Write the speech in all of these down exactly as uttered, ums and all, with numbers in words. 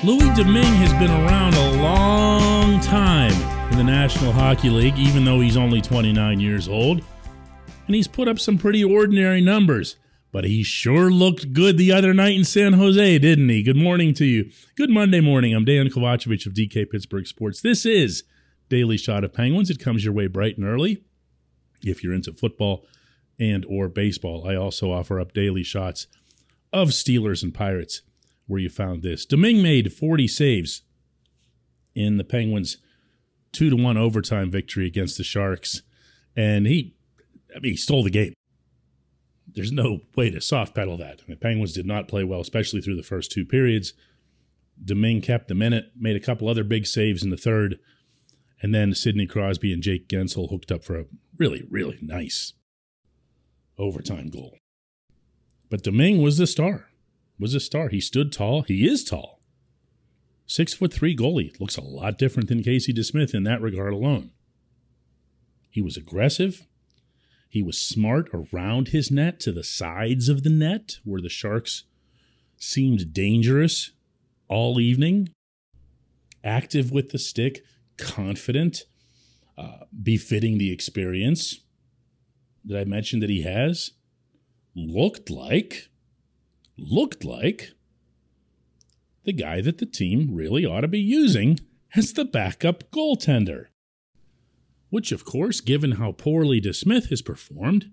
Louis Domingue has been around a long time in the National Hockey League, even though he's only twenty-nine years old. And he's put up some pretty ordinary numbers. But he sure looked good the other night in San Jose, didn't he? Good morning to you. Good Monday morning. I'm Dan Kovacevic of D K Pittsburgh Sports. This is Daily Shot of Penguins. It comes your way bright and early if you're into football and or baseball. I also offer up daily shots of Steelers and Pirates, where you found this. Domingue made forty saves in the Penguins' two to one overtime victory against the Sharks. And he, I mean, he stole the game. There's no way to soft pedal that. The Penguins did not play well, especially through the first two periods. Domingue kept them in it, made a couple other big saves in the third, and then Sidney Crosby and Jake Gensel hooked up for a really, really nice overtime goal. But Domingue was the star. Was a star. He stood tall. He is tall. Six foot three goalie. Looks a lot different than Casey DeSmith in that regard alone. He was aggressive. He was smart around his net to the sides of the net where the Sharks seemed dangerous all evening. Active with the stick, confident, uh, befitting the experience that I mentioned that he has. Looked like... looked like the guy that the team really ought to be using as the backup goaltender. Which, of course, given how poorly DeSmith has performed,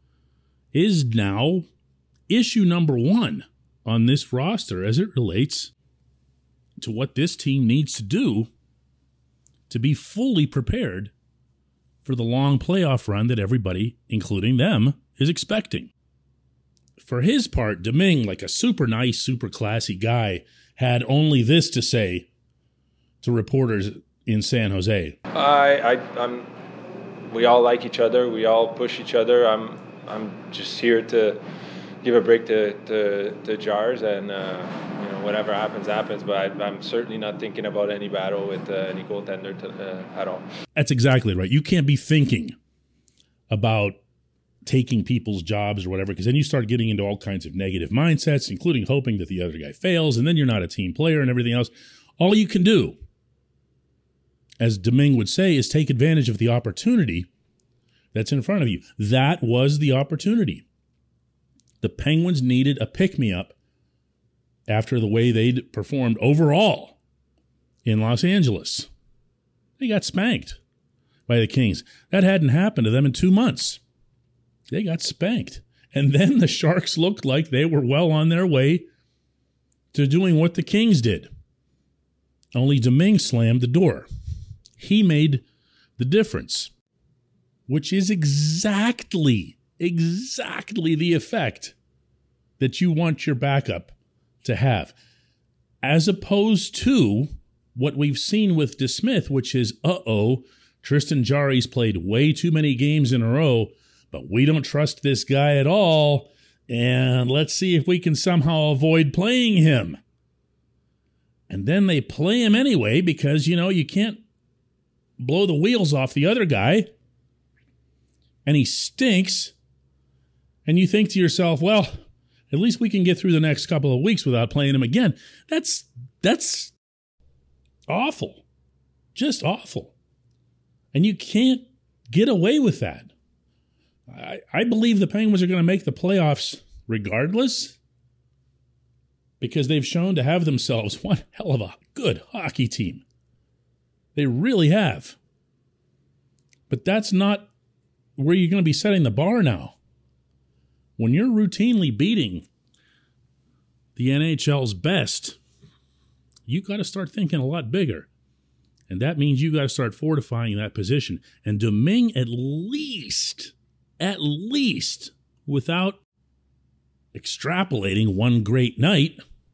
is now issue number one on this roster as it relates to what this team needs to do to be fully prepared for the long playoff run that everybody, including them, is expecting. For his part, Domingue, like a super nice, super classy guy, had only this to say to reporters in San Jose. I, I, I'm. We all like each other. We all push each other. I'm. I'm just here to give a break to to, to Jars, and uh, you know whatever happens, happens. But I, I'm certainly not thinking about any battle with uh, any goaltender to, uh, at all. That's exactly right. You can't be thinking about taking people's jobs or whatever, because then you start getting into all kinds of negative mindsets, including hoping that the other guy fails, and then you're not a team player and everything else. All you can do, as Domingue would say, is take advantage of the opportunity that's in front of you. That was the opportunity. The Penguins needed a pick-me-up after the way they'd performed overall in Los Angeles. They got spanked by the Kings. That hadn't happened to them in two months. They got spanked. And then the Sharks looked like they were well on their way to doing what the Kings did. Only Domingue slammed the door. He made the difference, which is exactly, exactly the effect that you want your backup to have, as opposed to what we've seen with DeSmith, which is, uh-oh, Tristan Jarry's played way too many games in a row, but we don't trust this guy at all, and let's see if we can somehow avoid playing him. And then they play him anyway because, you know, you can't blow the wheels off the other guy, and he stinks, and you think to yourself, well, at least we can get through the next couple of weeks without playing him again. That's, that's awful. Just awful. And you can't get away with that. I, I believe the Penguins are going to make the playoffs regardless because they've shown to have themselves one hell of a good hockey team. They really have. But that's not where you're going to be setting the bar now. When you're routinely beating the N H L's best, you got to start thinking a lot bigger. And that means you got to start fortifying that position. And Domingue, at least... At least, without extrapolating one great night,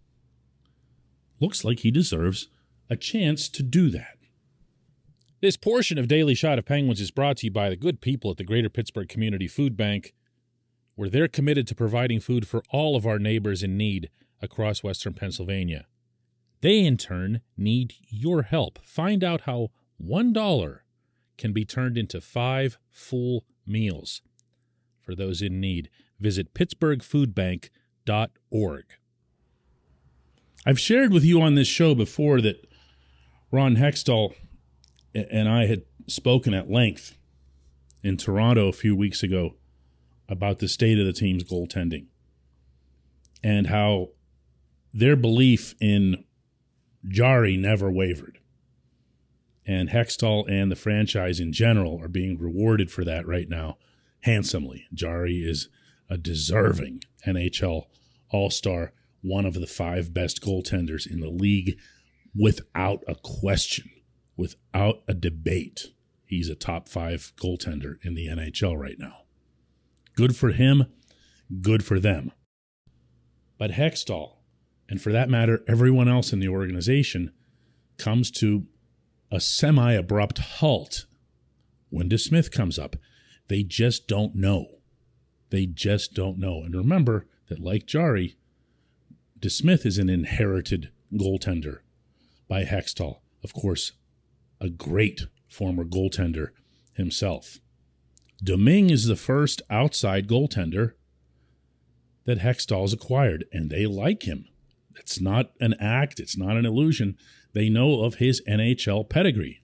looks like he deserves a chance to do that. This portion of Daily Shot of Penguins is brought to you by the good people at the Greater Pittsburgh Community Food Bank, where they're committed to providing food for all of our neighbors in need across Western Pennsylvania. They, in turn, need your help. Find out how one dollar can be turned into five full meals for those in need. Visit pittsburgh food bank dot org. I've shared with you on this show before that Ron Hextall and I had spoken at length in Toronto a few weeks ago about the state of the team's goaltending and how their belief in Jarry never wavered. And Hextall and the franchise in general are being rewarded for that right now handsomely. Jarry is a deserving N H L All-Star, one of the five best goaltenders in the league without a question, without a debate. He's a top five goaltender in the N H L right now. Good for him, good for them. But Hextall, and for that matter, everyone else in the organization, comes to a semi-abrupt halt when DeSmith comes up. They just don't know. They just don't know. And remember that, like Jarry, DeSmith is an inherited goaltender by Hextall. Of course, a great former goaltender himself. Domingue is the first outside goaltender that Hextall's acquired, and they like him. It's not an act. It's not an illusion. They know of his N H L pedigree.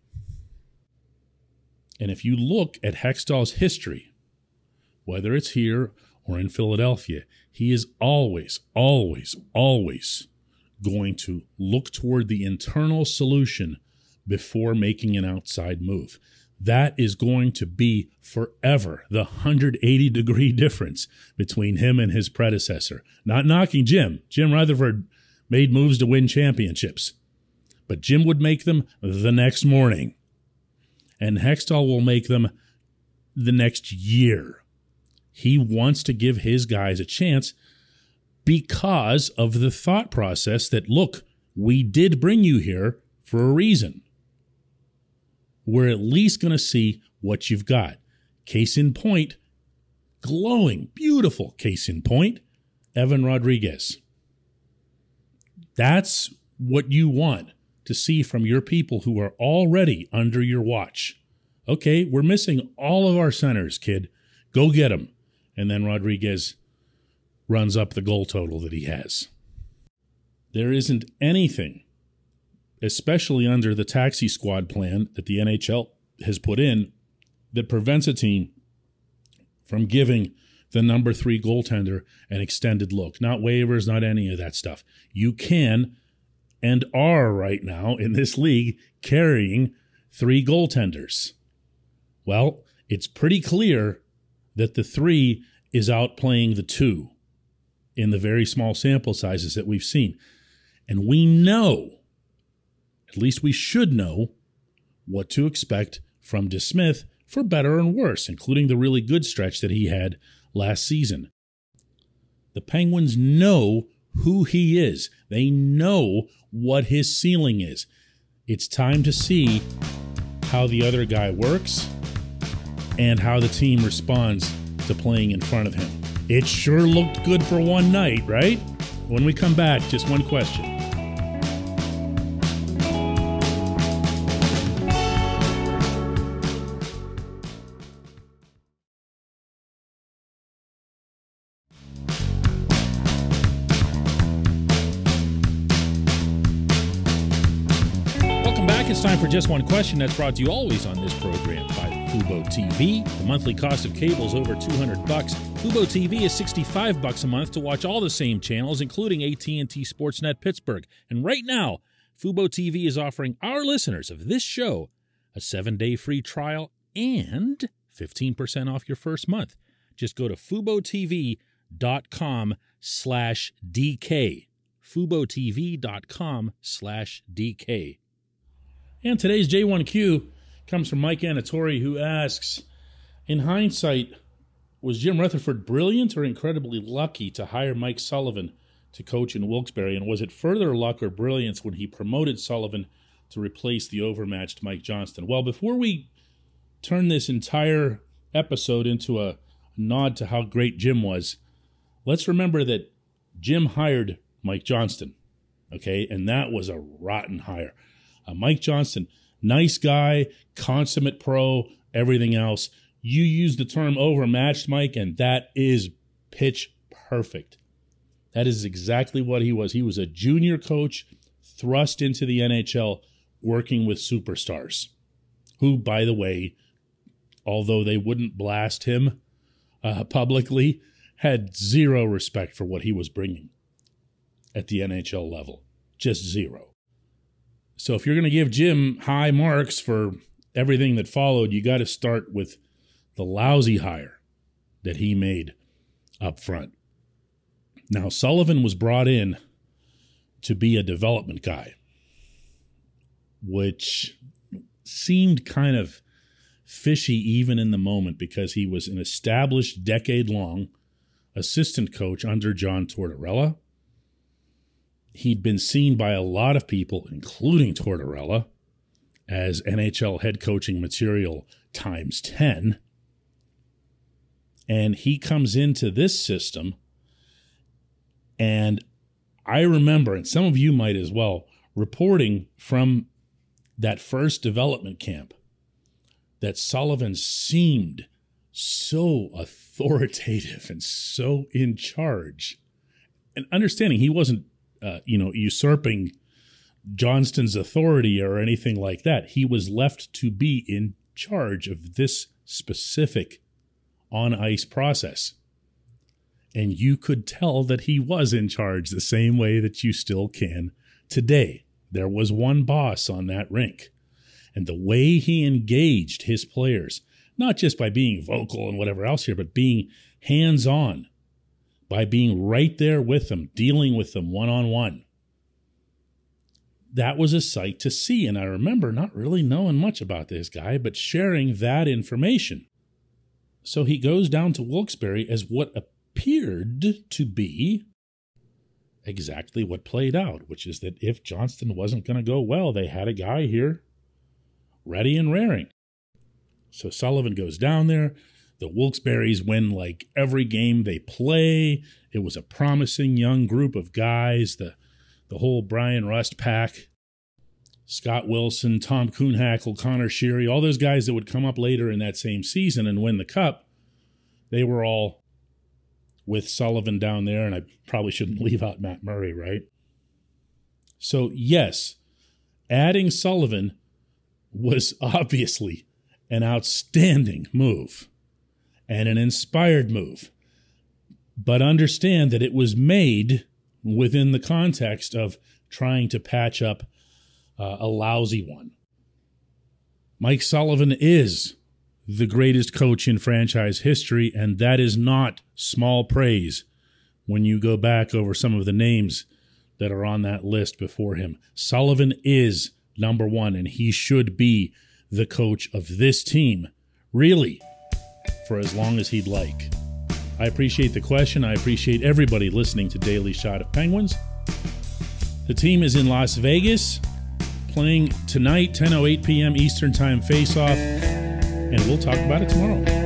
And if you look at Hextall's history, whether it's here or in Philadelphia, he is always, always, always going to look toward the internal solution before making an outside move. That is going to be forever the one hundred eighty degree difference between him and his predecessor. Not knocking Jim. Jim Rutherford made moves to win championships. But Jim would make them the next morning. And Hextall will make them the next year. He wants to give his guys a chance because of the thought process that, look, we did bring you here for a reason. We're at least going to see what you've got. Case in point, glowing, beautiful case in point, Evan Rodriguez. That's what you want to see from your people who are already under your watch. Okay, we're missing all of our centers, kid. Go get them. And then Rodriguez runs up the goal total that he has. There isn't anything, especially under the taxi squad plan that the N H L has put in, that prevents a team from giving the number three goaltender an extended look. Not waivers, not any of that stuff. You can and are right now in this league carrying three goaltenders. Well, it's pretty clear that the three is outplaying the two in the very small sample sizes that we've seen. And we know, at least we should know, what to expect from DeSmith for better and worse, including the really good stretch that he had last season. The Penguins know who he is. They know what his ceiling is. It's time to see how the other guy works and how the team responds to playing in front of him. It sure looked good for one night, right? When we come back, just one question. It's time for Just One Question. That's brought to you always on this program by Fubo T V. The monthly cost of cable is over two hundred bucks. Fubo T V is sixty-five bucks a month to watch all the same channels, including A T and T Sportsnet Pittsburgh. And right now, Fubo T V is offering our listeners of this show a seven-day free trial and fifteen percent off your first month. Just go to FuboTV.com slash DK. FuboTV.com slash DK. And today's J one Q comes from Mike Anatori, who asks, in hindsight, was Jim Rutherford brilliant or incredibly lucky to hire Mike Sullivan to coach in Wilkes-Barre? And was it further luck or brilliance when he promoted Sullivan to replace the overmatched Mike Johnston? Well, before we turn this entire episode into a nod to how great Jim was, let's remember that Jim hired Mike Johnston, okay? And that was a rotten hire. Uh, Mike Johnston, nice guy, consummate pro, everything else. You use the term overmatched, Mike, and that is pitch perfect. That is exactly what he was. He was a junior coach thrust into the N H L working with superstars who, by the way, although they wouldn't blast him uh, publicly, had zero respect for what he was bringing at the N H L level. Just zero. So if you're going to give Jim high marks for everything that followed, you got to start with the lousy hire that he made up front. Now, Sullivan was brought in to be a development guy, which seemed kind of fishy even in the moment because he was an established decade-long assistant coach under John Tortorella. He'd been seen by a lot of people, including Tortorella, as N H L head coaching material times ten. And he comes into this system, and I remember, and some of you might as well, reporting from that first development camp that Sullivan seemed so authoritative and so in charge. And understanding he wasn't, uh, you know, usurping Johnston's authority or anything like that. He was left to be in charge of this specific on-ice process. And you could tell that he was in charge the same way that you still can today. There was one boss on that rink. And the way he engaged his players, not just by being vocal and whatever else here, but being hands-on, by being right there with them, dealing with them one-on-one. That was a sight to see. And I remember not really knowing much about this guy, but sharing that information. So he goes down to Wilkes-Barre as what appeared to be exactly what played out, which is that if Johnston wasn't going to go well, they had a guy here ready and raring. So Sullivan goes down there. The Wilkes-Barres win like every game they play. It was a promising young group of guys. The the whole Brian Rust pack, Scott Wilson, Tom Kuhnhackl, Connor Sheary, all those guys that would come up later in that same season and win the cup, they were all with Sullivan down there, and I probably shouldn't leave out Matt Murray, right? So, yes, adding Sullivan was obviously an outstanding move and an inspired move. But understand that it was made within the context of trying to patch up uh, a lousy one. Mike Sullivan is the greatest coach in franchise history, and that is not small praise when you go back over some of the names that are on that list before him. Sullivan is number one, and he should be the coach of this team, really, for as long as he'd like. I appreciate the question. I appreciate everybody listening to Daily Shot of Penguins. The team is in Las Vegas, playing tonight, ten oh eight p.m. Eastern Time face-off, and we'll talk about it tomorrow.